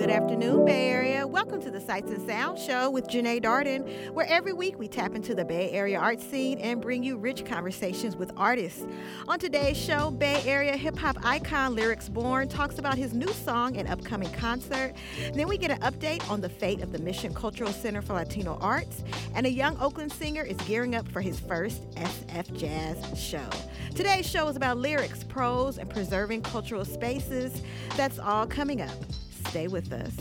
Good afternoon, Bay Area. Welcome to the Sights and Sounds Show with Janae Darden, where every week we tap into the Bay Area art scene and bring you rich conversations with artists. On today's show, Bay Area hip-hop icon Lyrics Born talks about his new song and upcoming concert. Then we get an update on the fate of the Mission Cultural Center for Latino Arts, and a young Oakland singer is gearing up for his first SF Jazz show. Today's show is about lyrics, prose, and preserving cultural spaces. That's all coming up. Stay with us.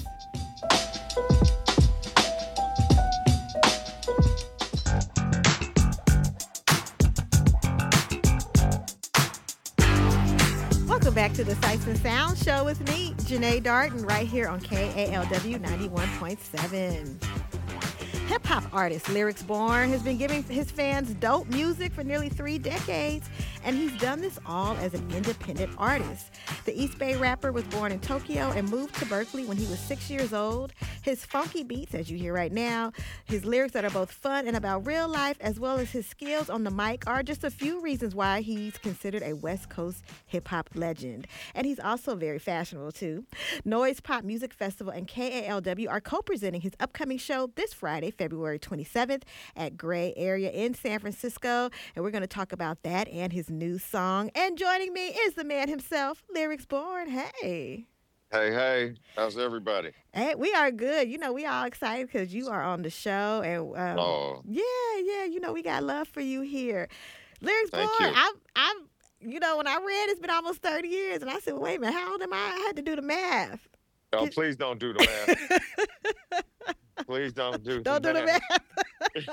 Welcome back to the Sights and Sounds Show with me, Janae Darden, right here on KALW 91.7. Hip-hop artist Lyrics Born has been giving his fans dope music for nearly 3 decades, and he's done this all as an independent artist. The East Bay rapper was born in Tokyo and moved to Berkeley when he was 6 years old. His funky beats, as you hear right now, his lyrics that are both fun and about real life, as well as his skills on the mic, are just a few reasons why he's considered a West Coast hip-hop legend. And he's also very fashionable, too. Noise Pop Music Festival and KALW are co-presenting his upcoming show this Friday, February 27th at Gray Area in San Francisco. And we're going to talk about that and his new song. And joining me is the man himself, Lyrics Born. Hey. Hey, how's everybody? Hey, we are good. You know, we all excited because you are on the show. And yeah, we got love for you here. Lyrics Born, I'm when I read it's been almost 30 years, and I said, well, wait a minute, how old am I? I had to do the math. Oh, please don't do the math. Please don't do the math.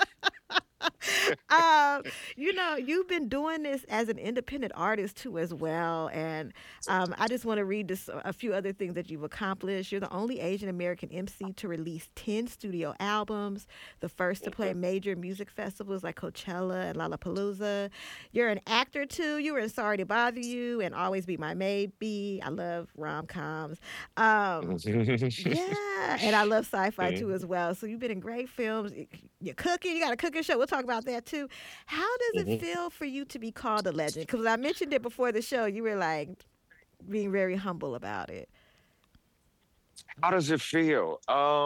You've been doing this as an independent artist too as well, and I just want to read a few other things that you've accomplished. You're the only Asian American MC to release 10 studio albums, the first to play major music festivals like Coachella and Lollapalooza. You're an actor too. You were in Sorry to Bother You and Always Be My Maybe. I love rom-coms. Yeah, and I love sci-fi too as well. So you've been in great films. You're cooking. You got a cooking show. We'll talk about that too. How does it feel for you to be called a legend? Because I mentioned it before the show. You were like being very humble about it. How does it feel?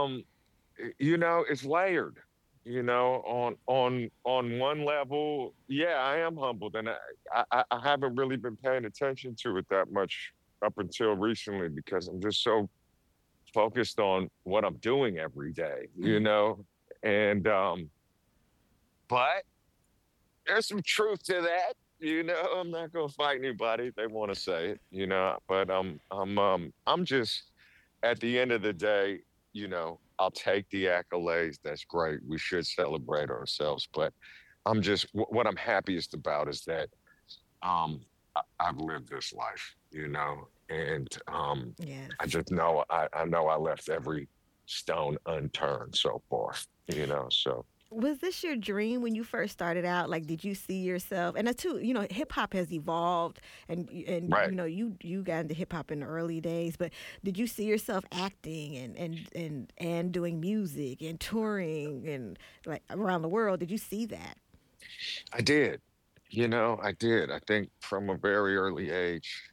It's layered. On one level, yeah, I am humbled, and I haven't really been paying attention to it that much up until recently because I'm just so focused on what I'm doing every day, and but there's some truth to that, I'm not gonna fight anybody if they want to say it, but I'm just, at the end of the day, I'll take the accolades. That's great. We should celebrate ourselves, but I'm just, what I'm happiest about is that I've lived this life, and Yes. I just know I know I left every stone unturned so far, so. Was this your dream when you first started out? Like, did you see yourself? And too, hip hop has evolved, and Right. you got into hip hop in the early days. But did you see yourself acting and doing music and touring and like around the world? Did you see that? I did. I did. I think from a very early age,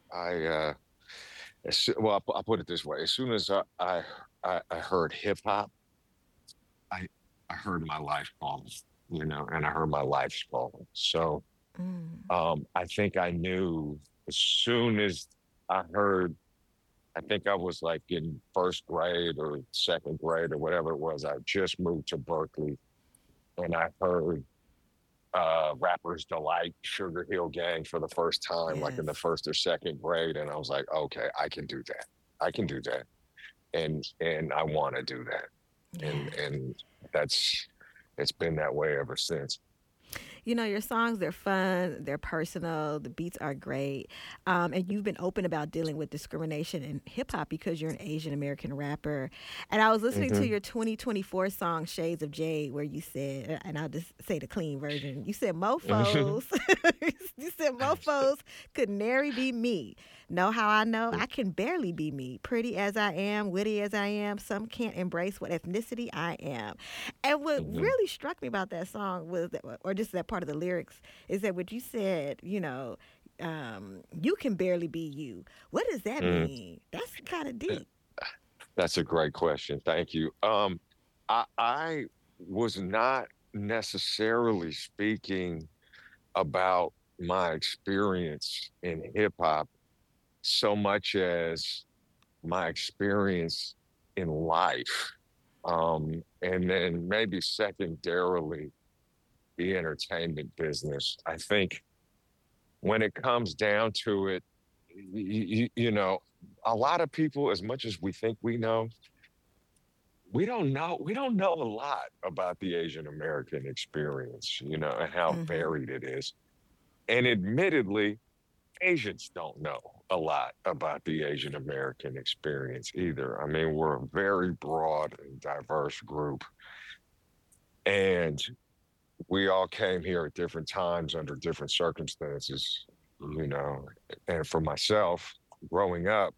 I'll put it this way. As soon as I heard hip hop, I heard my life calling, and I heard my life's calling. So I think I knew as soon as I heard, I think I was like in first grade or second grade or whatever it was. I just moved to Berkeley, and I heard Rapper's Delight, Sugar Hill Gang for the first time, like in the first or second grade. And I was like, okay, I can do that. I can do that. And I want to do that. Yeah. And it's been that way ever since. Your songs, they're fun, they're personal, the beats are great. And you've been open about dealing with discrimination in hip hop because you're an Asian American rapper. And I was listening to your 2024 song, Shades of Jade, where you said, and I'll just say the clean version, you said mofos, could nary be me. Know how I know? I can barely be me. Pretty as I am, witty as I am, some can't embrace what ethnicity I am. And what really struck me about that song was, or just that part of the lyrics, is that what you said, you can barely be you. What does that mean? That's kind of deep. That's a great question. Thank you. I was not necessarily speaking about my experience in hip hop so much as my experience in life. And then maybe secondarily, the entertainment business. I think when it comes down to it, you know, a lot of people, as much as we think we know, we don't know a lot about the Asian American experience, you know, and how Hmm. varied it is. And admittedly, Asians don't know a lot about the Asian American experience either. I mean, we're a very broad and diverse group, and we all came here at different times under different circumstances, you know. And for myself, growing up,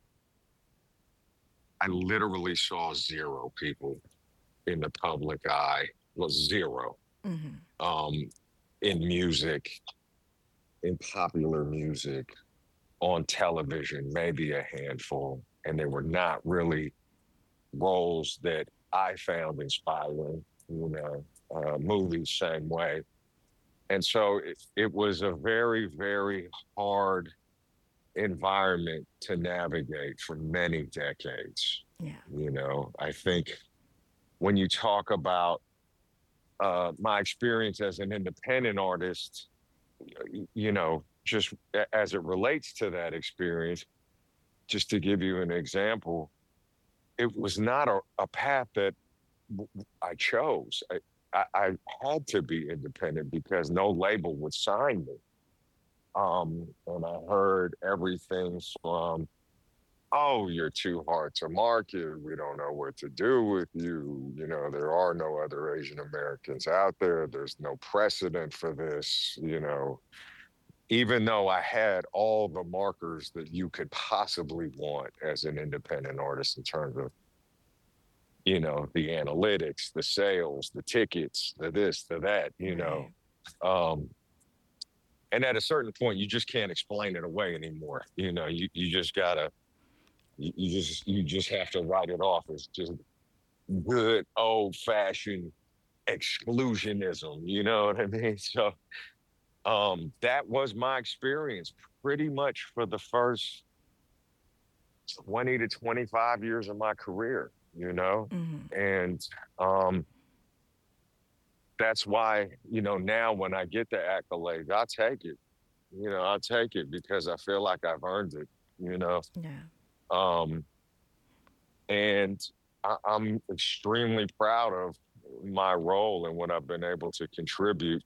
I literally saw zero people in the public eye, was zero, Hmm. um, in music, in popular music, on television, maybe a handful. And they were not really roles that I found inspiring, you know, movies, same way. And so it was a very, very hard environment to navigate for many decades. Yeah. You know, I think when you talk about my experience as an independent artist, you know, just as it relates to that experience, just to give you an example, it was not a path that I chose. I had to be independent because no label would sign me. And I heard everything from, oh, you're too hard to market. We don't know what to do with you. You know, there are no other Asian Americans out there. There's no precedent for this, you know, even though I had all the markers that you could possibly want as an independent artist in terms of, you know, the analytics, the sales, the tickets, the this, the that, you know. Right. Um, and at a certain point, you just can't explain it away anymore. You know, you just gotta, you just have to write it off as just good old fashioned exclusionism. You know what I mean? So that was my experience pretty much for the first 20 to 25 years of my career, you know? Hmm. And um, that's why, you know, now when I get the accolades, I'll take it. You know, I'll take it because I feel like I've earned it, you know? Yeah. Um, and I'm extremely proud of my role and what I've been able to contribute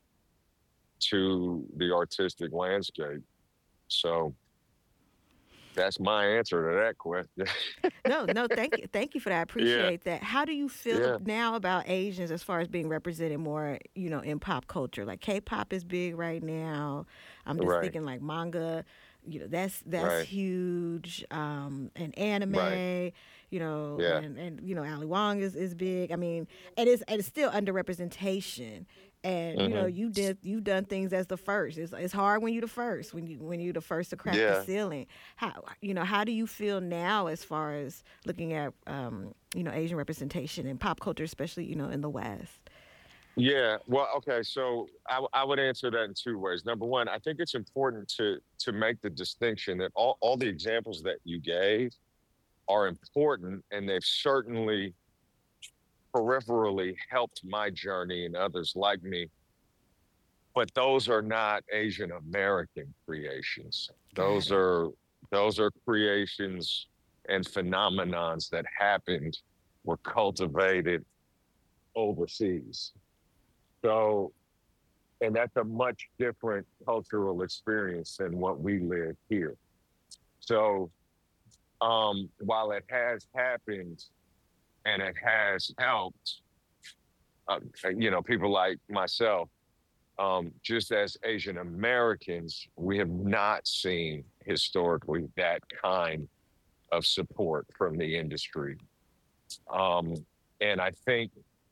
to the artistic landscape. So that's my answer to that question. No, no, thank you for that. I Yeah, appreciate that. How do you feel yeah, now about Asians as far as being represented more, in pop culture? Like K-pop is big right now. I'm just right, thinking like manga, that's right, huge. And right. anime, Yeah. and Ali Wong is big. I mean, it is still underrepresentation. And Hmm. you've done things as the first. It's hard when you're the first, when you're the first to crack the Yeah. ceiling. How do you feel now as far as looking at Asian representation in pop culture, especially in the West? Yeah. Well, okay. So I would answer that in two ways. Number one, I think it's important to make the distinction that all the examples that you gave are important and they've certainly peripherally helped my journey and others like me. But those are not Asian American creations. Got Those it. are those are creations and phenomenons that happened, were cultivated overseas. So, and that's a much different cultural experience than what we live here. So, while it has happened and it has helped, you know, people like myself, just as Asian Americans, we have not seen historically that kind of support from the industry. Um, and I think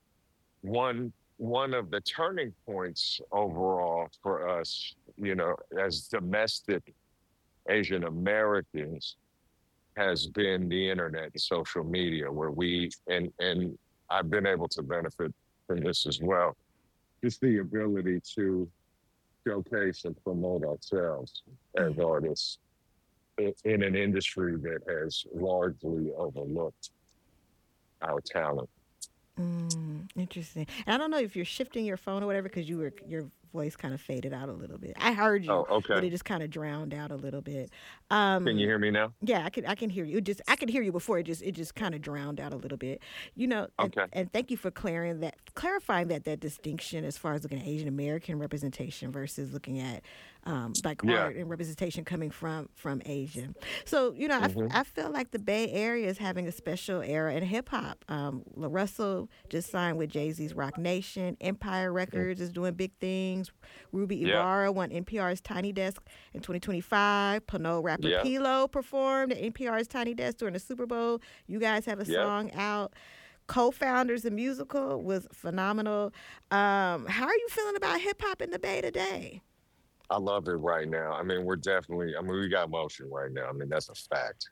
one of the turning points overall for us, you know, as domestic Asian Americans, has been the internet and social media, where and I've been able to benefit from this as well. Just the ability to showcase and promote ourselves as Mm. artists in an industry that has largely overlooked our talent. Interesting. And I don't know if you're shifting your phone or whatever because your voice kind of faded out a little bit. I heard you, Oh, but okay. it just kind of drowned out a little bit. Can you Um, hear me now? yeah, I can hear you. I could hear you before. It just kind of drowned out a little bit. Okay. And thank you for clarifying that distinction as far as looking at Asian American representation versus looking at like Yeah. art and representation coming from Asian. So Hmm. I feel like the Bay Area is having a special era in hip hop. La Russell just signed with Jay-Z's Rock Nation. Empire Records is doing big things. Ruby Yeah. Ibarra won NPR's Tiny Desk in 2025. Pano rapper Yeah. Pilo performed at NPR's Tiny Desk during the Super Bowl. You guys have a Yeah. song out. Co-founders, the musical was phenomenal. How are you feeling about hip hop in the Bay today? I love it right now. I mean, we got motion right now. I mean, that's a fact.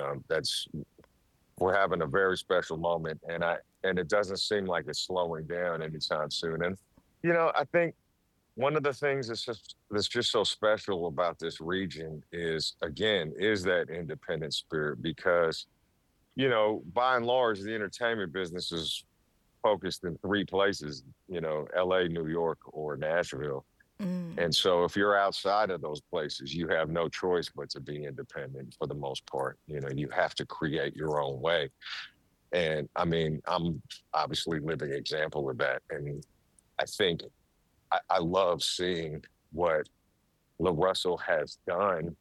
We're having a very special moment, and it doesn't seem like it's slowing down anytime soon. And, I think one of the things that's just so special about this region is that independent spirit because, by and large, the entertainment business is focused in three places, LA, New York, or Nashville. Mm, And so if you're outside of those places, you have no choice but to be independent for the most part. You have to create your own way. And I mean, I'm obviously living example of that. And I think I love seeing what La Russell has done.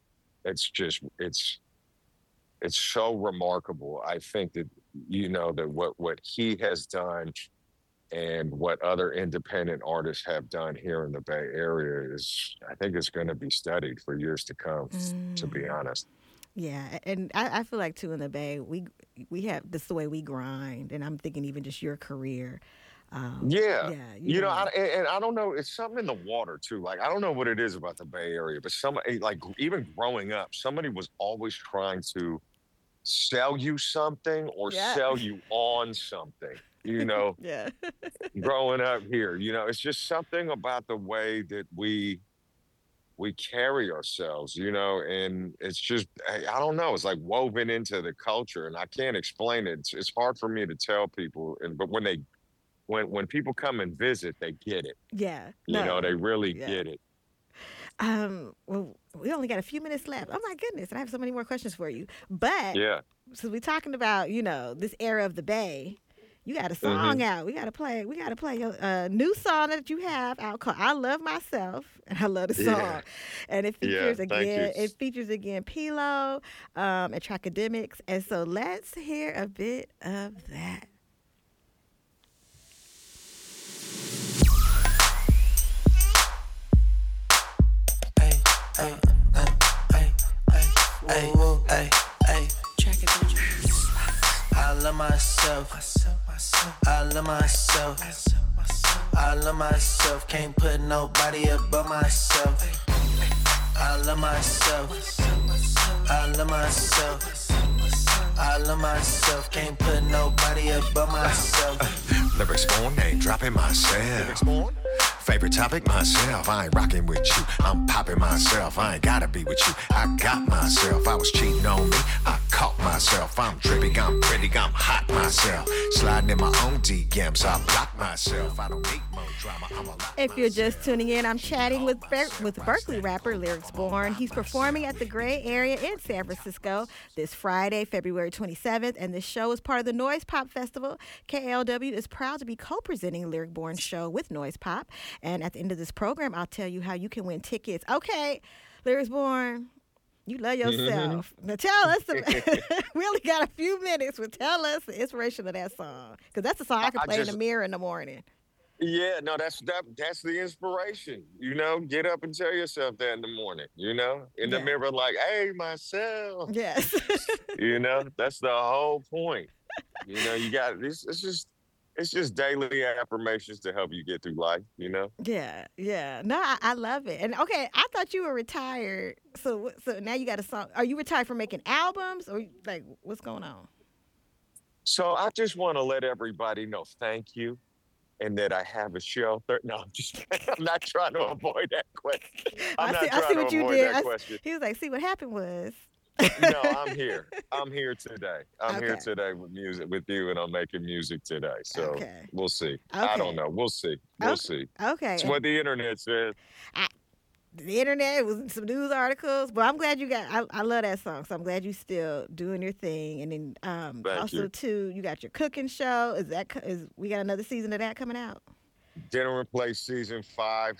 It's so remarkable. I think that that what he has done and what other independent artists have done here in the Bay Area I think it's going to be studied for years to come, to be mm. honest. Yeah, and I feel like too in the Bay, we have this the way we grind, and I'm thinking even just your career. Yeah. Yeah, And I don't know, it's something in the water too. Like, I don't know what it is about the Bay Area, but like even growing up, somebody was always trying to sell you something or yeah, sell you on something. You know, yeah, growing up here, it's just something about the way that we carry ourselves, and it's just I don't know, it's like woven into the culture, and I can't explain it. It's hard for me to tell people, but when people come and visit, they get it. yeah. No, They really yeah. get it. Well, we only got a few minutes left. Oh my goodness, and I have so many more questions for you. But Yeah. since we're talking about this era of the Bay, you got a song Hmm. out. We gotta play. We gotta play your new song that you have out called "I Love Myself," and I love the Yeah. song. And Yeah. Thank you. It features again Pilo, and Trackademics. And so let's hear a bit of that. Ay, ay, ay, ay, ay, ay, ay, ay. I love myself. I love myself. I love myself. Can't put nobody above myself. I love myself. I love myself. I love myself. Can't put nobody above myself. Lyrics born, ain't dropping myself. Favorite topic, myself. I ain't rocking with you. I'm popping myself. I ain't gotta be with you. I got myself. I was cheating on me. I caught myself. I'm tripping, I'm pretty, I'm hot myself. Sliding in my own DMs. I block myself. I don't need more drama. I'm a lot If you're myself. just tuning in, I'm chatting with Berkeley rapper Lyrics Born. He's performing at the Gray Area in San Francisco this Friday, February 27th, and this show is part of the Noise Pop Festival. KLW is proud to be co-presenting Lyric Born's show with Noise Pop. And at the end of this program, I'll tell you how you can win tickets. Okay, Lyrics Born, you love yourself. Now tell us, we only got a few minutes, but tell us the inspiration of that song. Because that's the song I can I play in the just mirror in the morning. Yeah, no, that's the inspiration. Get up and tell yourself that in the morning, in the Yeah. mirror, like, hey, myself. Yes. That's the whole point. You got this. It's just it's just daily affirmations to help you get through life, Yeah, yeah. No, I love it. And okay, I thought you were retired. So now you got a song. Are you retired from making albums, or like what's going on? So I just want to let everybody know thank you and that I have a show. No, I'm just kidding. I'm not trying to avoid that question. I'm not I see trying to what you avoid did. that question. He was like, "See what happened was." No, I'm here. I'm here today. I'm here Okay. today with music with you, and I'm making music today. So Okay. we'll see. I Okay. don't know. We'll see. We'll see. Okay. It's what the internet says. The internet, it was some news articles, but I'm glad you got. I love that song, so I'm glad you still doing your thing. And then Thank also you. too, you got your cooking show. Is we got another season of that coming out? Dinner and Play season 5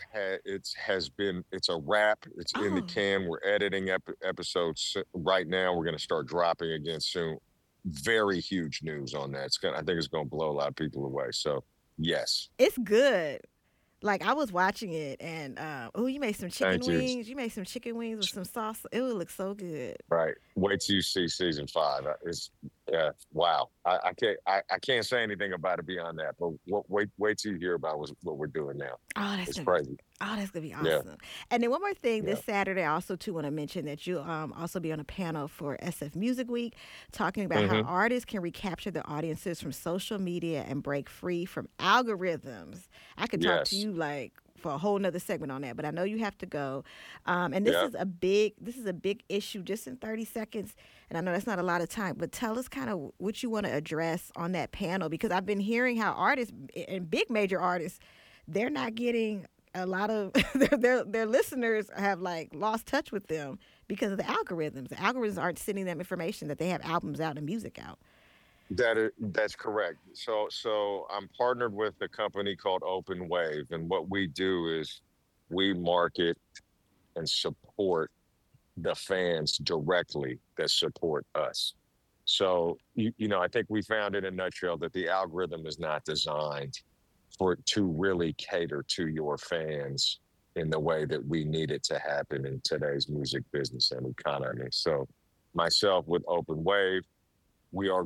it's a wrap. It's in the Oh. can. We're editing episodes right now. We're going to start dropping again soon. Very huge news on that. I think it's going to blow a lot of people away. So yes, It's good. Like I was watching it, and you made some chicken Thank you. wings. You made some chicken wings with some sauce. It would look so good. right. Wait till you see season 5. It's wow. I can't say anything about it beyond that. But wait till you hear about what we're doing now. Oh, that's It's gonna crazy. that's gonna be awesome. Yeah. And then one more thing, Yeah. this Saturday, I also too want to mention that you'll also be on a panel for SF Music Week, talking about how Mhm. artists can recapture their audiences from social media and break free from algorithms. I could talk to Yes. you like for a whole nother segment on that, but I know you have to go. And this Yeah. is a big issue just in 30 seconds. And I know that's not a lot of time, but tell us kind of what you want to address on that panel, because I've been hearing how artists and big major artists, they're not getting a lot of their listeners have like lost touch with them because of the algorithms. The algorithms aren't sending them information that they have albums out and music out. That's correct. So I'm partnered with a company called Open Wave, and what we do is we market and support the fans directly that support us. So I think we found in a nutshell that the algorithm is not designed to really cater to your fans in the way that we need it to happen in today's music business and economy. So myself with Open Wave, we are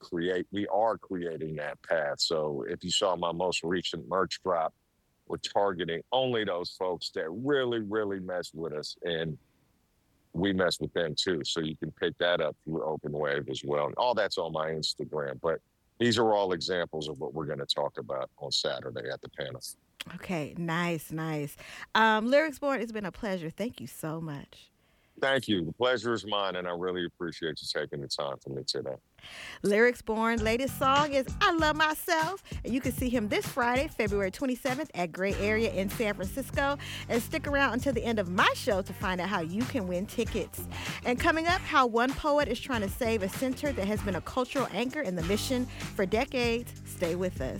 creating that path. So if you saw my most recent merch drop, we're targeting only those folks that really, really mess with us, and we mess with them too. So you can pick that up through Open Wave as well. And all that's on my Instagram. But these are all examples of what we're going to talk about on Saturday at the panel. Okay, nice. Lyrics Born, it's been a pleasure. Thank you so much. Thank you. The pleasure is mine, and I really appreciate you taking the time for me today. Lyrics Born latest song is I Love Myself, and you can see him this Friday, February 27th at Gray Area in San Francisco. And stick around until the end of my show to find out how you can win tickets. And coming up, how one poet is trying to save a center that has been a cultural anchor in the mission for decades. Stay with us.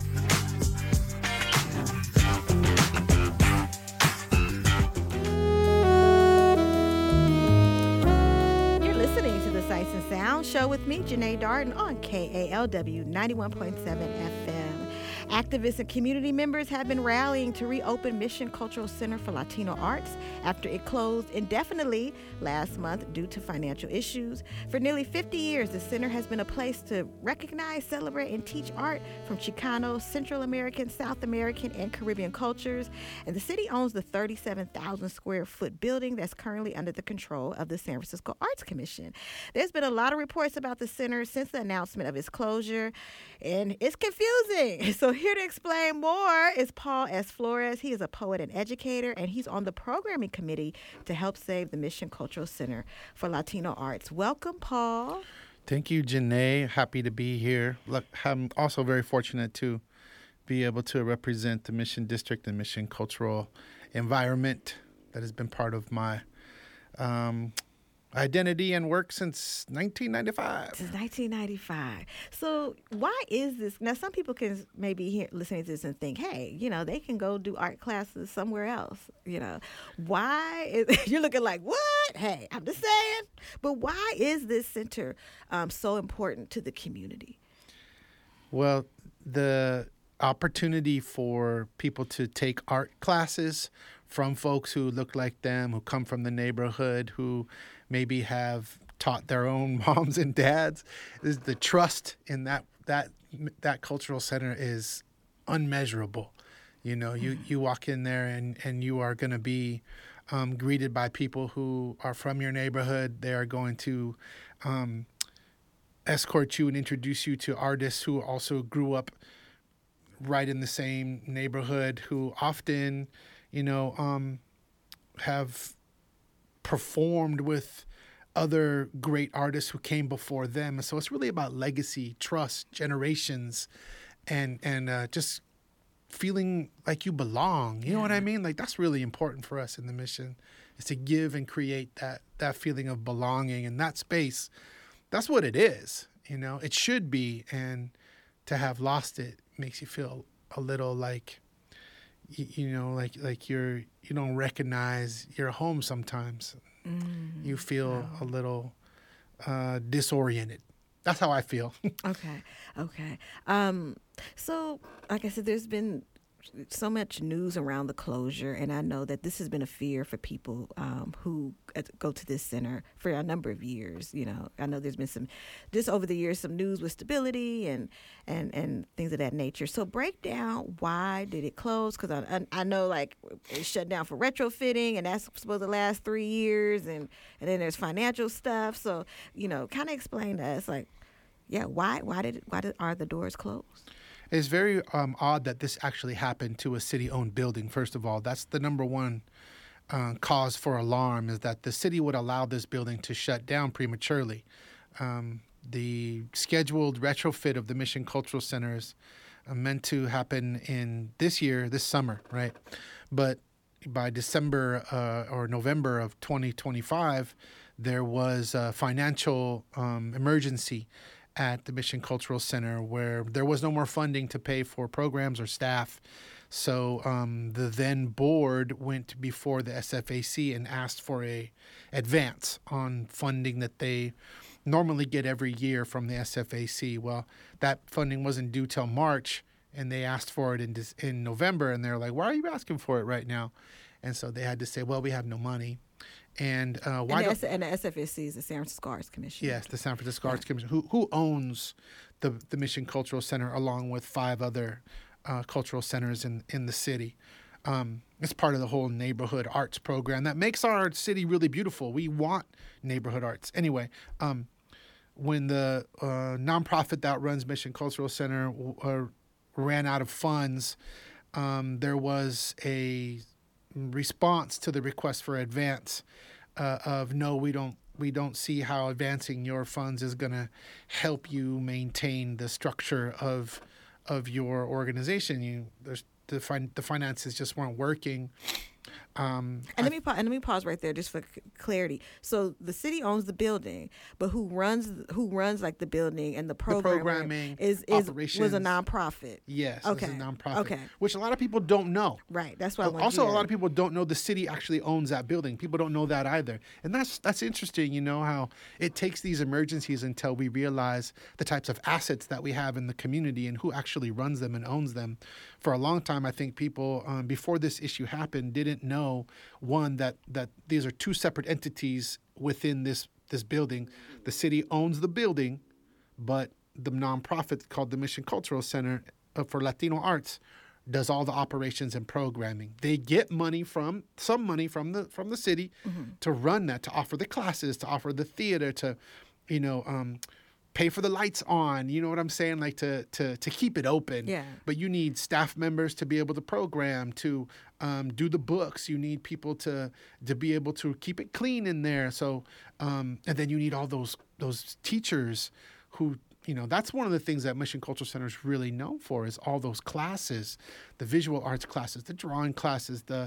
Listening to the Sights and Sound show with me, Janae Darden, on KALW 91.7 FM. Activists and community members have been rallying to reopen Mission Cultural Center for Latino Arts after it closed indefinitely last month due to financial issues. For nearly 50 years, the center has been a place to recognize, celebrate, and teach art from Chicano, Central American, South American, and Caribbean cultures. And the city owns the 37,000 square foot building that's currently under the control of the San Francisco Arts Commission. There's been a lot of reports about the center since the announcement of its closure, and it's confusing. So here to explain more is Paul S. Flores. He is a poet and educator, and he's on the programming committee to help save the Mission Cultural Center for Latino Arts. Welcome, Paul. Thank you, Janae. Happy to be here. Look, I'm also very fortunate to be able to represent the Mission District and Mission Cultural environment that has been part of my identity and work since 1995. Since 1995. So why is this? Now, some people can maybe hear listening to this and think, hey, they can go do art classes somewhere else. Why is, you're looking like, what? Hey, I'm just saying. But why is this center so important to the community? Well, the opportunity for people to take art classes from folks who look like them, who come from the neighborhood, who maybe have taught their own moms and dads, is the trust in that that cultural center is unmeasurable. You know, you walk in there and you are going to be greeted by people who are from your neighborhood. They are going to escort you and introduce you to artists who also grew up right in the same neighborhood, who often, have performed with other great artists who came before them. So it's really about legacy, trust, generations, and just feeling like you belong. You know what I mean? Like, that's really important for us in the mission, is to give and create that feeling of belonging in that space. That's what it is. It should be. And to have lost it makes you feel a little like, like you don't recognize your home sometimes. You feel a little disoriented. That's how I feel. Okay. So, like I said, there's been so much news around the closure, and I know that this has been a fear for people who go to this center for a number of years. I know there's been just over the years, some news with stability and things of that nature. So break down, why did it close? Because I know, like, it shut down for retrofitting, and that's supposed to last 3 years, and then there's financial stuff. So, kind of explain to us, like, why are the doors closed? It's very odd that this actually happened to a city-owned building. First of all, that's the number one cause for alarm, is that the city would allow this building to shut down prematurely. The scheduled retrofit of the Mission Cultural Center is meant to happen in this summer, right? But by December or November of 2025, there was a financial emergency at the Mission Cultural Center, where there was no more funding to pay for programs or staff. So the then board went before the SFAC and asked for a advance on funding that they normally get every year from the SFAC. Well, that funding wasn't due till March, and they asked for it in November, and they're like, "Why are you asking for it right now?" And so they had to say, "Well, we have no money." And the SFAC is the San Francisco Arts Commission. Yes, the San Francisco Arts Commission, who owns the Mission Cultural Center, along with 5 other cultural centers in the city. It's part of the whole neighborhood arts program that makes our city really beautiful. We want neighborhood arts. Anyway, when the nonprofit that runs Mission Cultural Center ran out of funds, there was a response to the request for advance of, no, we don't see how advancing your funds is going to help you maintain the structure of your organization. The finances just weren't working. Let me pause right there just for clarity. So the city owns the building, but who runs like the building and the programming was a nonprofit. Yes, okay, it's a nonprofit. Okay, which a lot of people don't know. Right, that's why. Also, a lot of people don't know the city actually owns that building. People don't know that either, and that's interesting. How it takes these emergencies until we realize the types of assets that we have in the community and who actually runs them and owns them. For a long time, I think people before this issue happened didn't know, one, that these are 2 separate entities within this building. The city owns the building, but the nonprofit called the Mission Cultural Center for Latino Arts does all the operations and programming. They get some money from the city to run that, to offer the classes, to offer the theater, to pay for the lights on, you know what I'm saying? Like to keep it open. Yeah. But you need staff members to be able to program, to do the books. You need people to be able to keep it clean in there. So, and then you need all those teachers who, that's one of the things that Mission Cultural Center is really known for, is all those classes, the visual arts classes, the drawing classes, the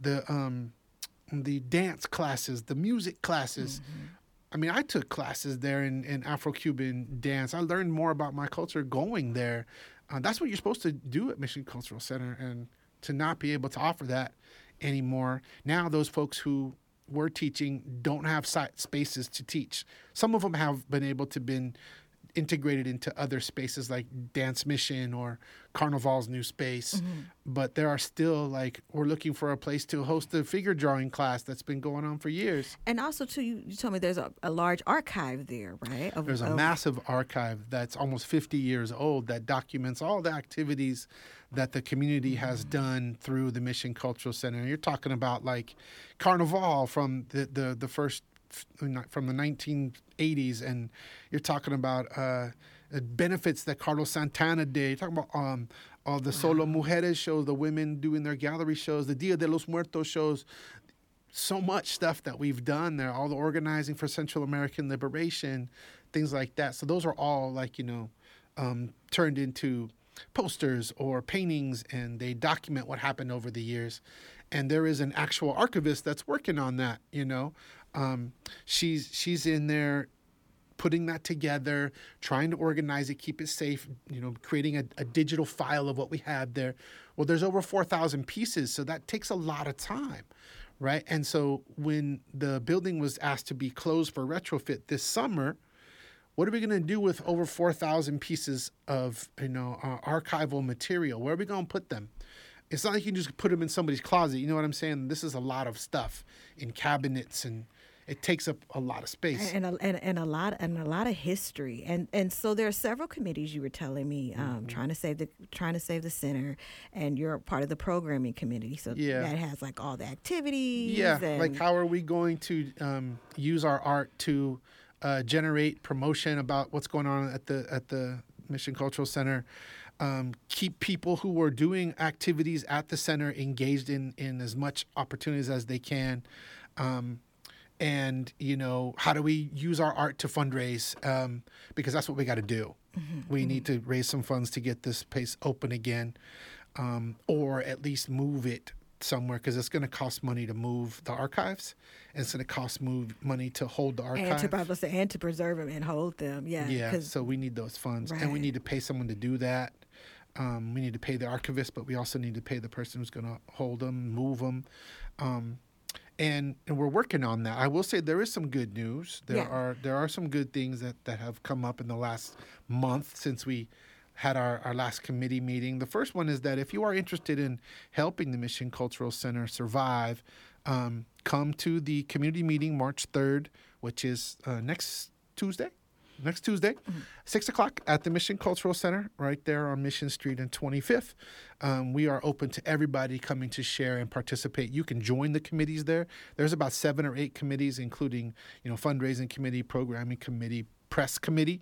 dance classes, the music classes. Mm-hmm. I mean, I took classes there in Afro-Cuban dance. I learned more about my culture going there. That's what you're supposed to do at Mission Cultural Center, and to not be able to offer that anymore. Now those folks who were teaching don't have spaces to teach. Some of them have been able to integrated into other spaces like Dance Mission or Carnival's new space. But there are still, like, we're looking for a place to host a figure drawing class that's been going on for years. And also, too, you told me there's a large archive there, right? There's a massive archive that's almost 50 years old that documents all the activities that the community has done through the Mission Cultural Center. You're talking about, like, Carnival from the first, from the 1980s, and you're talking about benefits that Carlos Santana did. You're talking about all the Solo Mujeres shows, the women doing their gallery shows, the Dia de los Muertos shows. So much stuff that we've done there, all the organizing for Central American liberation, things like that. So those are all, like, turned into posters or paintings, and they document what happened over the years. And there is an actual archivist that's working on that, She's in there putting that together, trying to organize it, keep it safe, creating a digital file of what we had there. Well, there's over 4,000 pieces, so that takes a lot of time, right? And so when the building was asked to be closed for retrofit this summer, what are we going to do with over 4,000 pieces of, archival material? Where are we going to put them? It's not like you can just put them in somebody's closet. You know what I'm saying? This is a lot of stuff in cabinets, and it takes up a lot of space and a lot of history. And so there are several committees, you were telling me, trying to save the center, and you're part of the programming committee. So that has, like, all the activities. Yeah, and like, how are we going to use our art to generate promotion about what's going on at the Mission Cultural Center? Keep people who are doing activities at the center engaged in as much opportunities as they can. And, how do we use our art to fundraise? Because that's what we got to do. We need to raise some funds to get this place open again, or at least move it somewhere, because it's going to cost money to move the archives, and it's going to cost money to hold the archives. And to preserve them and hold them. Yeah, so we need those funds, and we need to pay someone to do that. We need to pay the archivist, but we also need to pay the person who's going to hold them, move them. And we're working on that. I will say there is some good news. There are some good things that have come up in the last month since we had our last committee meeting. The first one is that if you are interested in helping the Mission Cultural Center survive, come to the community meeting March 3rd, which is next Tuesday, 6 o'clock at the Mission Cultural Center, right there on Mission Street and 25th. We are open to everybody coming to share and participate. You can join the committees there. There's about 7 or 8 committees, including, fundraising committee, programming committee, press committee,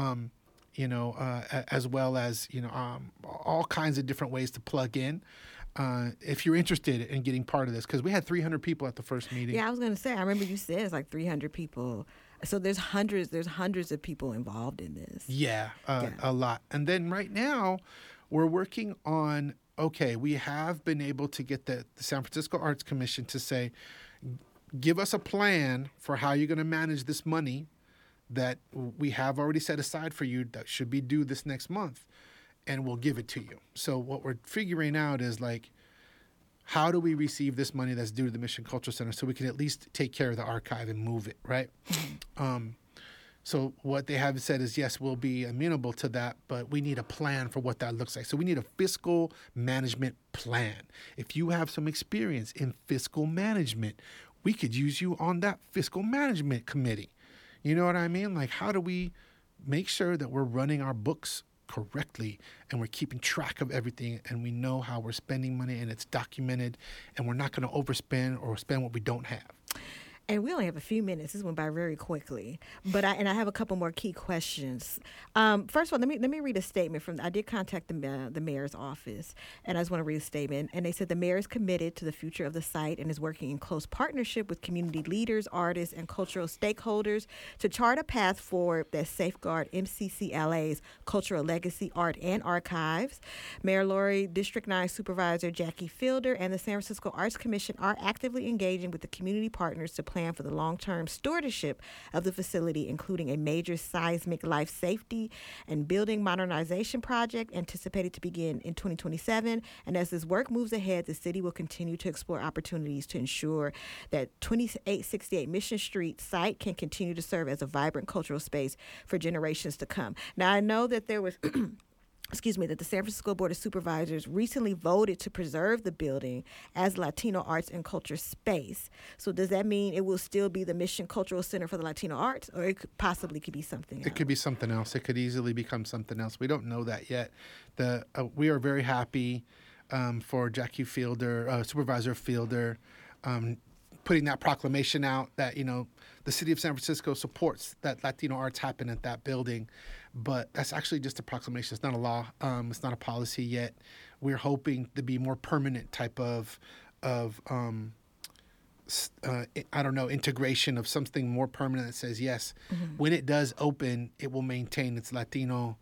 as well as, all kinds of different ways to plug in. If you're interested in getting part of this, because we had 300 people at the first meeting. Yeah, I was going to say, I remember you said it's like 300 people. So there's hundreds of people involved in this. Yeah, a lot. And then right now we're working on, we have been able to get the San Francisco Arts Commission to say, give us a plan for how you're going to manage this money that we have already set aside for you that should be due this next month, and we'll give it to you. So what we're figuring out is, like, how do we receive this money that's due to the Mission Cultural Center so we can at least take care of the archive and move it, right? So what they have said is, yes, we'll be amenable to that, but we need a plan for what that looks like. So we need a fiscal management plan. If you have some experience in fiscal management, we could use you on that fiscal management committee. You know what I mean? Like, how do we make sure that we're running our books correctly and we're keeping track of everything, and we know how we're spending money and it's documented, and we're not going to overspend or spend what we don't have? And we only have a few minutes. This went by very quickly, but I have a couple more key questions. First of all, let me read a statement from. I did contact the mayor's office, and I just want to read a statement. And they said the mayor is committed to the future of the site and is working in close partnership with community leaders, artists, and cultural stakeholders to chart a path forward that safeguard MCCLA's cultural legacy, art, and archives. Mayor Lori, District 9 Supervisor Jackie Fielder, and the San Francisco Arts Commission are actively engaging with the community partners to plan plan for the long-term stewardship of the facility, including a major seismic life safety and building modernization project anticipated to begin in 2027. And as this work moves ahead, the city will continue to explore opportunities to ensure that 2868 Mission Street site can continue to serve as a vibrant cultural space for generations to come. Now, I know that there was that the San Francisco Board of Supervisors recently voted to preserve the building as Latino Arts and Culture space. So does that mean it will still be the Mission Cultural Center for the Latino Arts, or it could be something else? It could be something else. It could easily become something else. We don't know that yet. We are very happy for Jackie Fielder, Supervisor Fielder, putting that proclamation out that, the city of San Francisco supports that Latino arts happen at that building. But that's actually just a proclamation. It's not a law. It's not a policy yet. We're hoping to be more permanent type of integration of something more permanent that says, yes, when it does open, it will maintain its Latino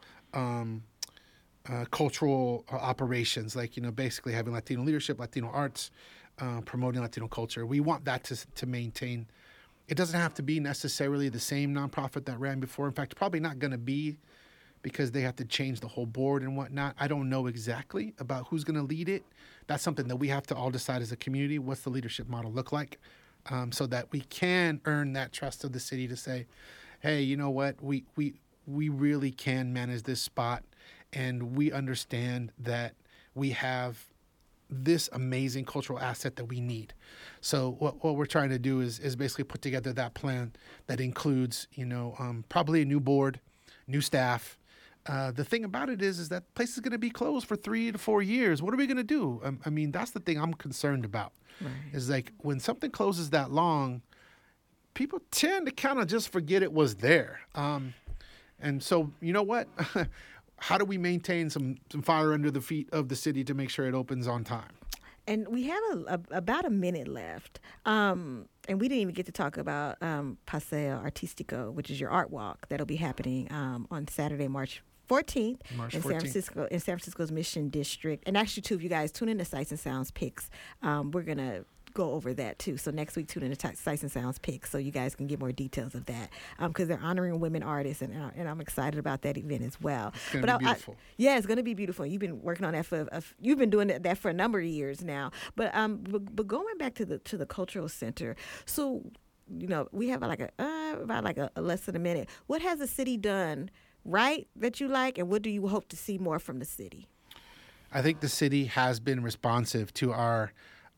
cultural operations, like, basically having Latino leadership, Latino arts, promoting Latino culture. We want that to maintain. It doesn't have to be necessarily the same nonprofit that ran before. In fact, probably not going to be, because they have to change the whole board and whatnot. I don't know exactly about who's going to lead it. That's something that we have to all decide as a community. What's the leadership model look like, so that we can earn that trust of the city to say, hey, you know what? We really can manage this spot, and we understand that we have this amazing cultural asset that we need. So what we're trying to do is basically put together that plan that includes, probably a new board, new staff. The thing about it is that place is going to be closed for 3 to 4 years. What are we going to do? That's the thing I'm concerned about. Right. Is like when something closes that long, people tend to kind of just forget it was there. And so, you know what? How do we maintain some fire under the feet of the city to make sure it opens on time? And we have about a minute left. And we didn't even get to talk about Paseo Artístico, which is your art walk that'll be happening on Saturday, March 14th in San Francisco's Mission District. And actually, too, if you guys tune in to Sights and Sounds Picks, we're going to go over that too. So next week, tune in to Sights and Sounds Picks so you guys can get more details of that, because they're honoring women artists, and I'm excited about that event as well. It's going to be beautiful. It's going to be beautiful. You've been working on that you've been doing that for a number of years now. But going back to the cultural center, so we have about a less than a minute. What has the city done right that you like, and what do you hope to see more from the city? I think the city has been responsive to our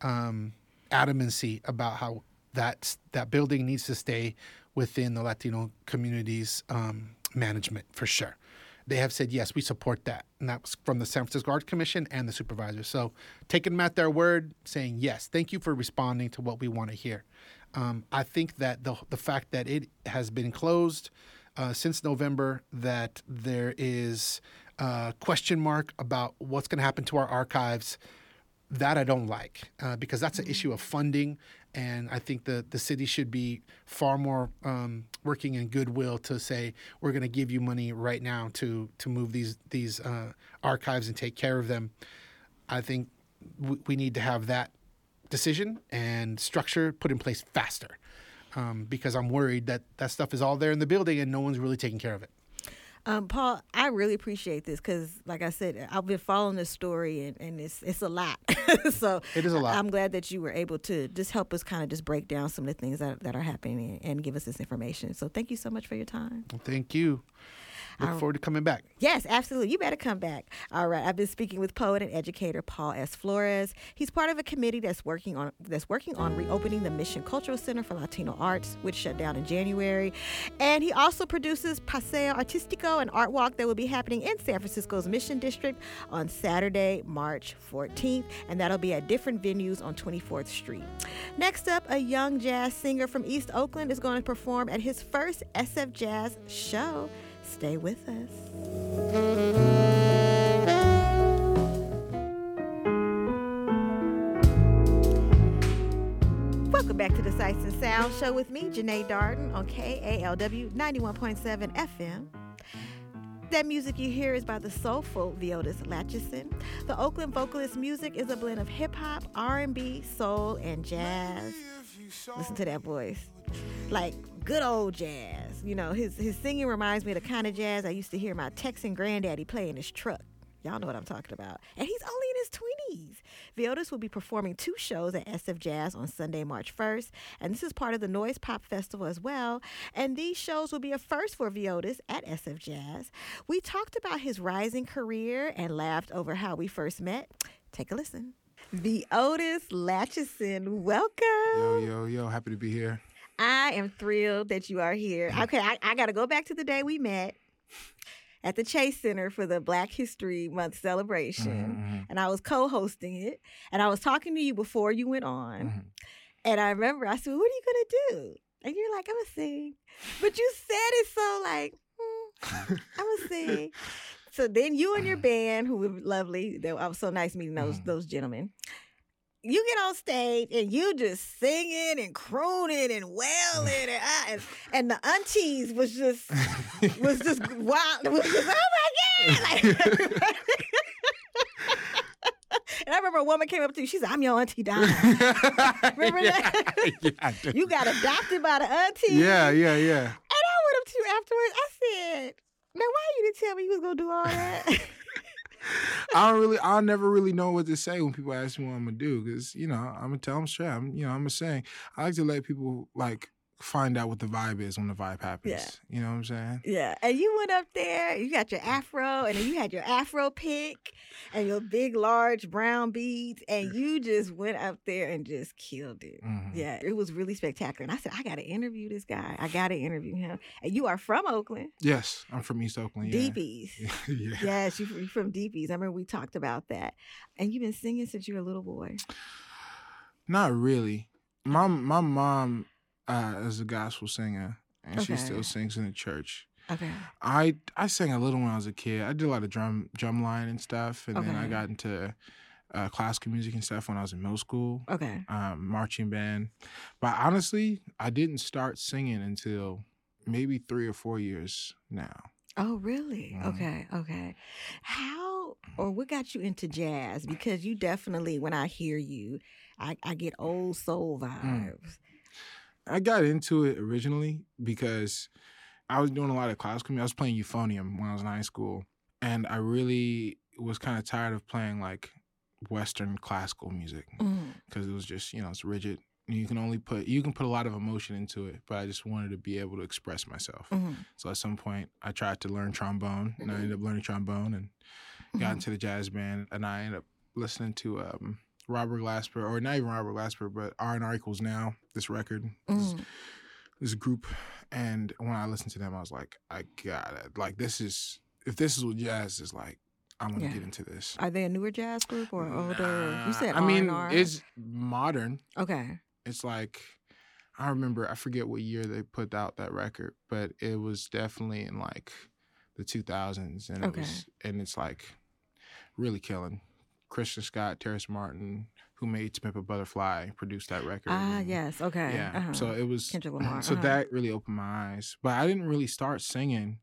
adamancy about how that building needs to stay within the Latino community's management, for sure. They have said, yes, we support that. And that was from the San Francisco Art Commission and the supervisor. So taking them at their word, saying, yes, thank you for responding to what we want to hear. I think that the fact that it has been closed since November, that there is a question mark about what's going to happen to our archives, that I don't like, because that's an issue of funding, and I think the city should be far more working in goodwill to say, we're going to give you money right now to move these archives and take care of them. I think we need to have that decision and structure put in place faster, because I'm worried that stuff is all there in the building and no one's really taking care of it. Paul, I really appreciate this because, like I said, I've been following this story, and it's a lot. So it is a lot. I'm glad that you were able to just help us kind of just break down some of the things that are happening and give us this information. So thank you so much for your time. Thank you. Look forward to coming back. Yes, absolutely. You better come back. All right. I've been speaking with poet and educator Paul S. Flores. He's part of a committee that's working on reopening the Mission Cultural Center for Latino Arts, which shut down in January. And he also produces Paseo Artístico, an art walk that will be happening in San Francisco's Mission District on Saturday, March 14th. And that'll be at different venues on 24th Street. Next up, a young jazz singer from East Oakland is going to perform at his first SF Jazz show. Stay with us. Welcome back to the Sights and Sounds Show with me, Janae Darden, on KALW 91.7 FM. That music you hear is by the soulful Viotis Latchison. The Oakland vocalist music is a blend of hip-hop, R&B, soul, and jazz. Listen to that voice. like good old jazz. You know, his singing reminds me of the kind of jazz I used to hear my Texan granddaddy play in his truck. Y'all know what I'm talking about. And he's only in his 20s. Viotis will be performing 2 shows at SF Jazz on Sunday, March 1st. And this is part of the Noise Pop Festival as well. And these shows will be a first for Viotis at SF Jazz. We talked about his rising career and laughed over how we first met. Take a listen. Viotis Latchison, welcome. Yo. Happy to be here. I am thrilled that you are here. Okay, I got to go back to the day we met at the Chase Center for the Black History Month celebration. And I was co-hosting it. And I was talking to you before you went on. And I remember I said, what are you going to do? And you're like, I'm going to sing. But you said it so like, I'm going to sing. So then you and your band, who were lovely, it was so nice meeting those gentlemen. You get on stage and you just singing and crooning and wailing and the aunties was just wild. It was just, oh my God! Like, and I remember a woman came up to you. She said, "I'm your auntie Donna." Remember that? Yeah, I do. You got adopted by the auntie. Yeah. And I went up to you afterwards. I said, "Now why you didn't tell me you was gonna do all that?" I'll never really know what to say when people ask me what I'm gonna do, because I'm gonna tell them straight. I'm gonna say I like to let people like find out what the vibe is when the vibe happens. Yeah. You know what I'm saying? Yeah. And you went up there, you got your afro, and then you had your afro pick and your big, large brown beads, and you just went up there and just killed it. Yeah, it was really spectacular. And I said, I got to interview this guy. I got to interview him. And you are from Oakland. Yes, I'm from East Oakland. Yeah. Deepies. Yeah. Yes, you're from Deepies. I remember we talked about that. And you've been singing since you were a little boy. Not really. My mom is a gospel singer, and she still sings in the church. Okay. I sang a little when I was a kid. I did a lot of drum line and stuff, and then I got into classical music and stuff when I was in middle school. Okay. Marching band. But honestly, I didn't start singing until maybe 3 or 4 years now. Oh, really? Okay. How or what got you into jazz? Because you definitely, when I hear you, I get old soul vibes. I got into it originally because I was doing a lot of classical music. I was playing euphonium when I was in high school, and I really was kind of tired of playing like Western classical music because it was just, it's rigid. You can put a lot of emotion into it, but I just wanted to be able to express myself. So at some point, I tried to learn trombone, and I ended up learning trombone and got into the jazz band, and I ended up listening to Robert Glasper, or not even Robert Glasper, but R&R Equals Now, this record, this group. And when I listened to them, I was like, I got it. Like, if this is what jazz is like, I want to get into this. Are they a newer jazz group or older? You said I mean, R&R. it's modern. Okay. It's like, I forget what year they put out that record, but it was definitely in like the 2000s. And it's like really killing. Christian Scott, Terrace Martin, who made To Pimp a Butterfly, produced that record. Yes, okay. Yeah, so it was Kendrick Lamar. So that really opened my eyes. But I didn't really start singing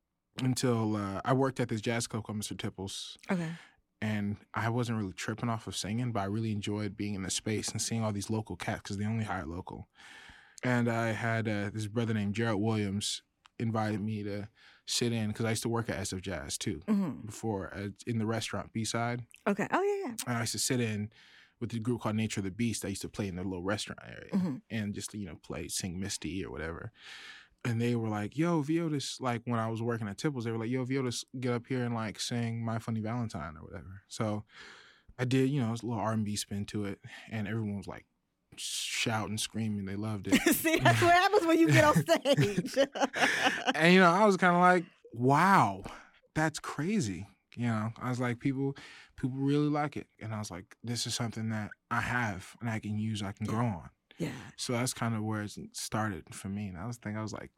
until I worked at this jazz club called Mr. Tipples. Okay. And I wasn't really tripping off of singing, but I really enjoyed being in the space and seeing all these local cats because they only hire local. And I had this brother named Jarrett Williams invited me to sit in because I used to work at SF Jazz too before in the restaurant B-side. Okay. Oh, yeah. And I used to sit in with the group called Nature of the Beast. I used to play in the little restaurant area and just, sing Misty or whatever. And they were like, yo, Viotis, like when I was working at Tipples, they were like, yo, Viotis, get up here and like sing My Funny Valentine or whatever. So I did, it was a little R&B spin to it. And everyone was like shouting, screaming. They loved it. See, that's what happens when you get on stage. And, I was kind of like, wow, that's crazy. I was like, people really like it. And I was like, this is something that I have and I can use, I can grow on. Yeah. So that's kind of where it started for me. And I was like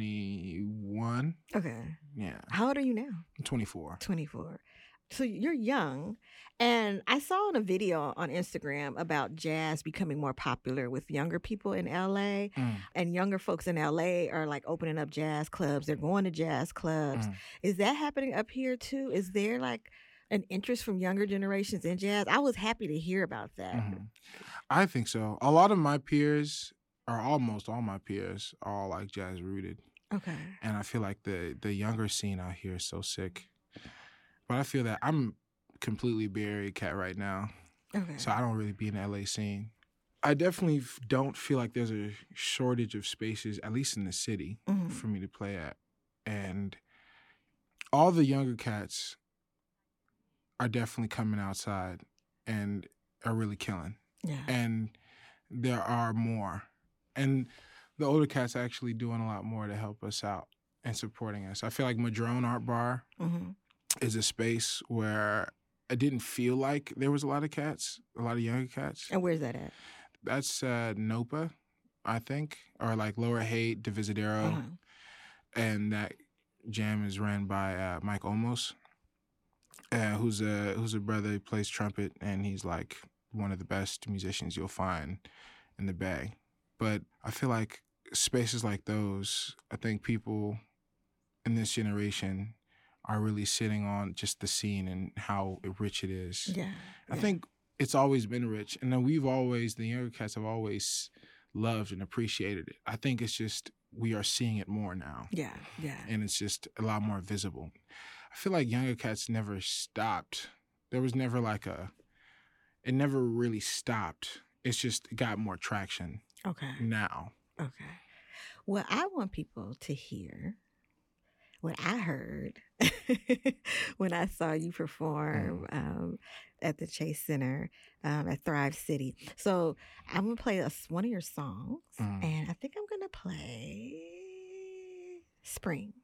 21. Okay. Yeah. How old are you now? I'm 24. 24. So you're young. And I saw in a video on Instagram about jazz becoming more popular with younger people in LA. And younger folks in LA are like opening up jazz clubs. They're going to jazz clubs. Is that happening up here too? Is there like an interest from younger generations in jazz? I was happy to hear about that. I think so. A lot of my peers or almost all my peers are all like jazz rooted. Okay. And I feel like the younger scene out here is so sick. But I feel that I'm completely Bay Area cat right now. Okay. So I don't really be in the LA scene. I definitely don't feel like there's a shortage of spaces, at least in the city, for me to play at. And all the younger cats are definitely coming outside and are really killing. Yeah. And there are more. And the older cats are actually doing a lot more to help us out and supporting us. I feel like Madrone Art Bar is a space where it didn't feel like there was a lot of cats, a lot of younger cats. And where's that at? That's NOPA, I think, or like Lower Haight, Divisadero. And that jam is ran by Mike Olmos, who's a brother who plays trumpet, and he's like one of the best musicians you'll find in the Bay. But I feel like spaces like those, I think people in this generation are really sitting on just the scene and how rich it is. Yeah. I think it's always been rich. And then the younger cats have always loved and appreciated it. I think it's just we are seeing it more now. Yeah, yeah. And it's just a lot more visible. I feel like younger cats never stopped. There was never it never really stopped. It's just got more traction now. Okay. Well, I want people to hear what I heard when I saw you perform at the Chase Center at Thrive City. So I'm going to play one of your songs, and I think I'm going to play Spring.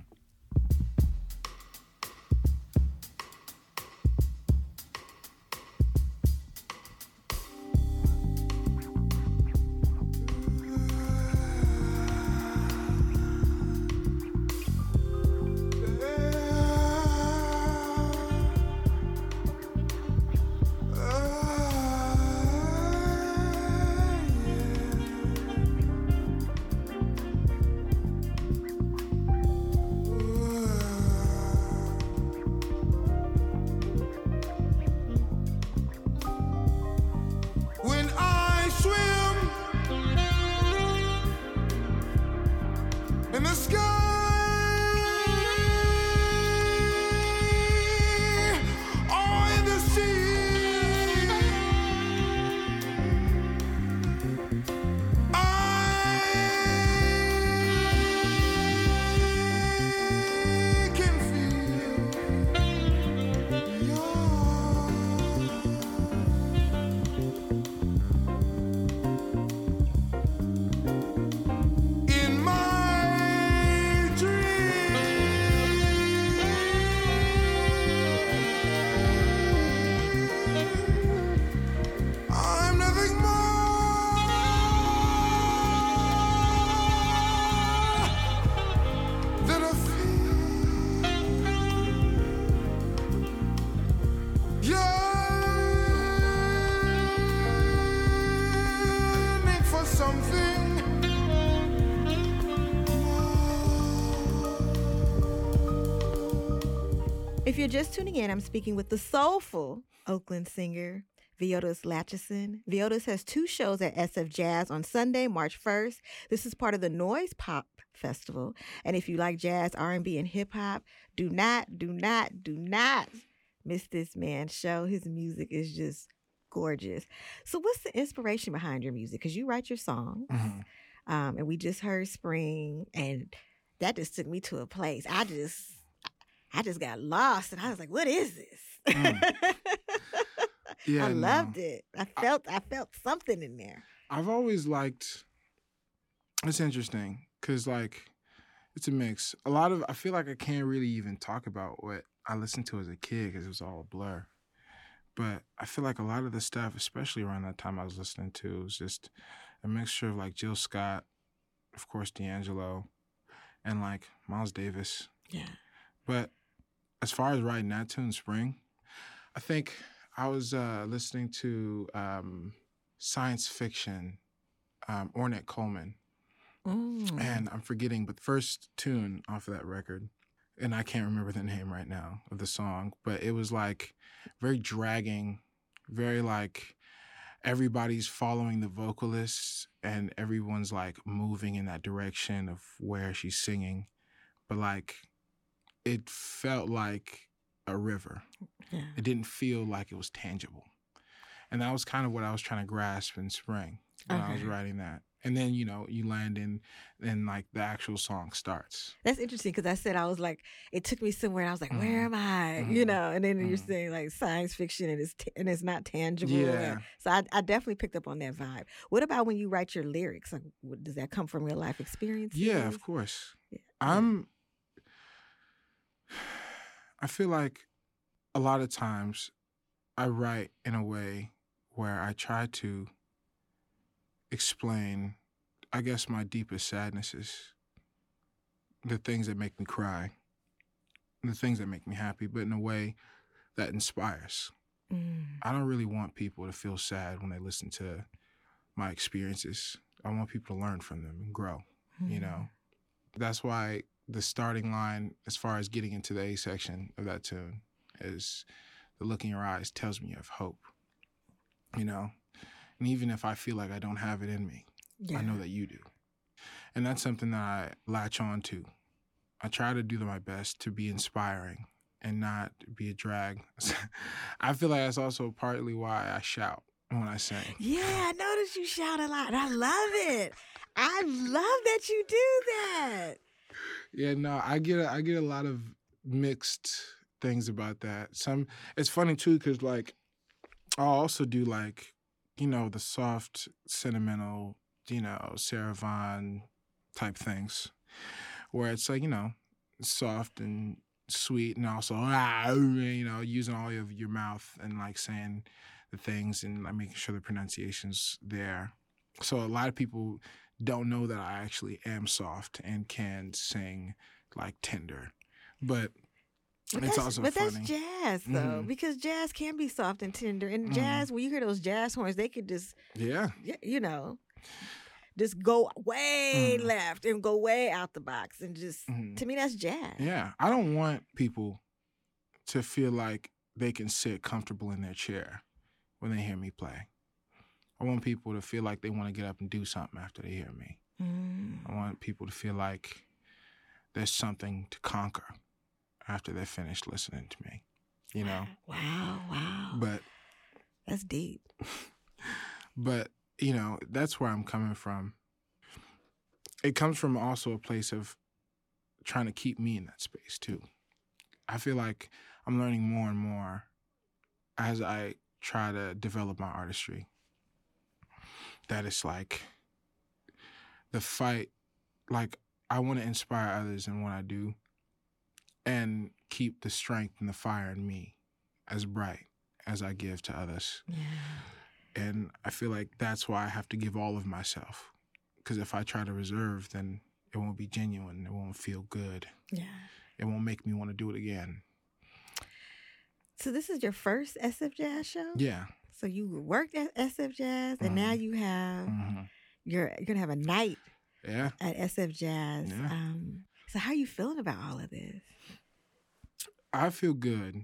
If you're just tuning in, I'm speaking with the soulful Oakland singer, Viotis Latchison. Viotis has 2 shows at SF Jazz on Sunday, March 1st. This is part of the Noise Pop Festival. And if you like jazz, R&B, and hip-hop, do not miss this man's show. His music is just gorgeous. So what's the inspiration behind your music? Because you write your songs, and we just heard Spring, and that just took me to a place. I just got lost, and I was like, what is this? Yeah, I loved it. I felt something in there. I've always liked, it's interesting, because, like, it's a mix. I feel like I can't really even talk about what I listened to as a kid, because it was all a blur. But I feel like a lot of the stuff, especially around that time I was listening to, was just a mixture of, like, Jill Scott, of course, D'Angelo, and, like, Miles Davis. Yeah. But as far as writing that tune, Spring, I think I was listening to science fiction, Ornette Coleman. And I'm forgetting, but the first tune off of that record, and I can't remember the name right now of the song, but it was like very dragging, very like everybody's following the vocalist and everyone's like moving in that direction of where she's singing. But like, it felt like a river. Yeah. It didn't feel like it was tangible. And that was kind of what I was trying to grasp in spring when I was writing that. And then, you know, you land in, and like the actual song starts. That's interesting because I was like, it took me somewhere and I was like, where am I? You know, and then you're saying like science fiction and it's not tangible. Yeah. So I definitely picked up on that vibe. What about when you write your lyrics? Like, does that come from real life experiences? Yeah, of course. Yeah. I feel like a lot of times I write in a way where I try to explain, I guess, my deepest sadnesses, the things that make me cry, the things that make me happy, but in a way that inspires. I don't really want people to feel sad when they listen to my experiences. I want people to learn from them and grow, you know? That's why the starting line, as far as getting into the A section of that tune, is the look in your eyes tells me you have hope, you know? And even if I feel like I don't have it in me, I know that you do. And that's something that I latch on to. I try to do my best to be inspiring and not be a drag. I feel like that's also partly why I shout when I sing. Yeah, I noticed you shout a lot. And I love it. I love that you do that. Yeah, no, I get a lot of mixed things about that. It's funny too, because like I'll also do like, you know, the soft, sentimental, you know, Sarah Vaughan type things, where it's like, you know, soft and sweet, and also you know, using all of your mouth and like saying the things and like making sure the pronunciation's there. So a lot of people don't know that I actually am soft and can sing like tender, but it's also funny. But that's jazz, though, because jazz can be soft and tender. And jazz, when you hear those jazz horns, they could just, you know, just go way left and go way out the box. And just, to me, that's jazz. Yeah. I don't want people to feel like they can sit comfortable in their chair when they hear me play. I want people to feel like they want to get up and do something after they hear me. I want people to feel like there's something to conquer after they're finished listening to me, you know? Wow. But that's deep. But, you know, that's where I'm coming from. It comes from also a place of trying to keep me in that space, too. I feel like I'm learning more and more as I try to develop my artistry. That it's like the fight, like I want to inspire others in what I do and keep the strength and the fire in me as bright as I give to others. Yeah. And I feel like that's why I have to give all of myself. Because if I try to reserve, then it won't be genuine. It won't feel good. Yeah. It won't make me want to do it again. So this is your first SF Jazz show? Yeah. So you worked at SF Jazz, and now you have, you're going to have a night at SF Jazz. Yeah. So how are you feeling about all of this? I feel good.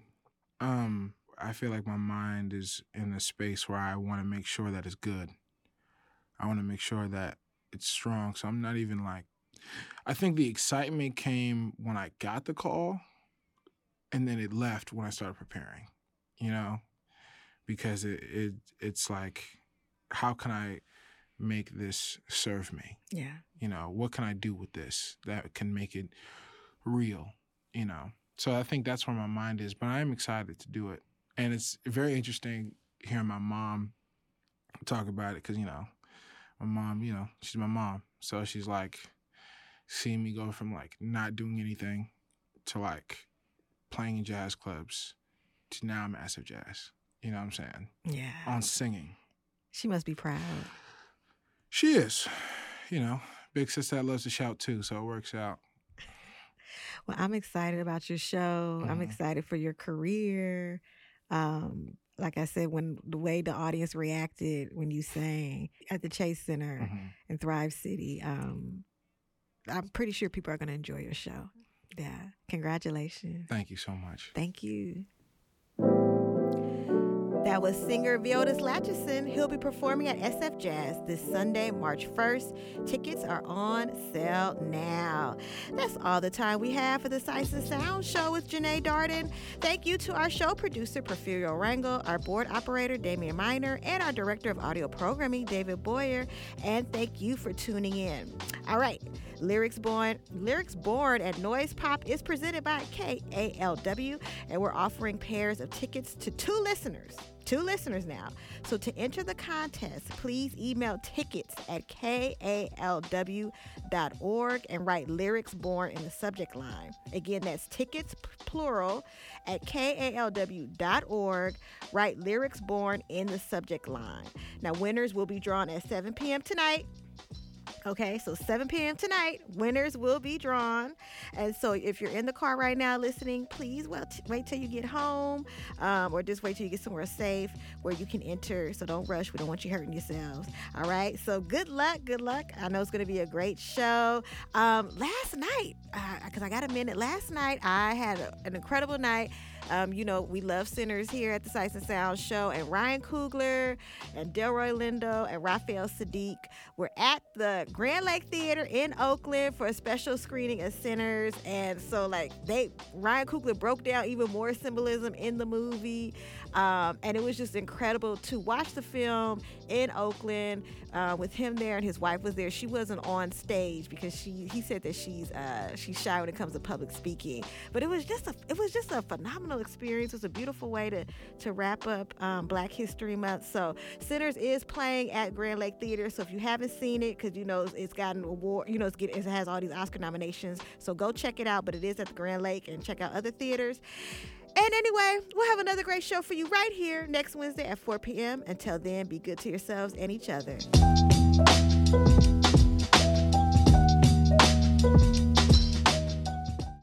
I feel like my mind is in a space where I want to make sure that it's good. I want to make sure that it's strong. So I'm not even like, I think the excitement came when I got the call, and then it left when I started preparing, you know, because it's like, how can I make this serve me? Yeah. You know, what can I do with this that can make it real, you know? So I think that's where my mind is, but I am excited to do it. And it's very interesting hearing my mom talk about it because, you know, my mom, you know, she's my mom. So she's like seeing me go from like not doing anything to like playing in jazz clubs to now I'm at SF Jazz. You know what I'm saying? Yeah. On singing. She must be proud. She is. You know, big sister that loves to shout too, so it works out. Well, I'm excited about your show. I'm excited for your career. Like I said, when the way the audience reacted when you sang at the Chase Center in Thrive City, I'm pretty sure people are going to enjoy your show. Yeah. Congratulations. Thank you so much. Thank you. That was singer Viotis Latchison. He'll be performing at SF Jazz this Sunday, March 1st. Tickets are on sale now. That's all the time we have for the Sights and Sound Show with Janae Darden. Thank you to our show producer, Porfirio Rangel, our board operator, Damian Miner, and our director of audio programming, David Boyer. And thank you for tuning in. All right. Lyrics Born at Noise Pop is presented by KALW, and we're offering pairs of tickets to two listeners now. So to enter the contest, please email tickets@kalw.org and write Lyrics Born in the subject line. Again, that's tickets, plural, at kalw.org. Write Lyrics Born in the subject line. Now, winners will be drawn at 7 p.m. tonight. Okay, so 7 p.m. tonight, winners will be drawn. And so if you're in the car right now listening, please wait till you get home, or just wait till you get somewhere safe where you can enter. So don't rush. We don't want you hurting yourselves. All right, so good luck. I know it's going to be a great show. Last night, because I got a minute, last night I had an incredible night. We love sinners here at the Sights and Sound Show, and Ryan Coogler and Delroy Lindo and Raphael Sadiq were at the Grand Lake Theater in Oakland for a special screening of Sinners. And so Ryan Coogler broke down even more symbolism in the movie. And it was just incredible to watch the film in Oakland with him there, and his wife was there. She wasn't on stage because he said that she's shy when it comes to public speaking. But it was just a phenomenal experience. It was a beautiful way to wrap up Black History Month. So Sinners is playing at Grand Lake Theater. So if you haven't seen it, because it's gotten an award, it has all these Oscar nominations. So go check it out. But it is at the Grand Lake, and check out other theaters. And anyway, we'll have another great show for you right here next Wednesday at 4 p.m. Until then, be good to yourselves and each other.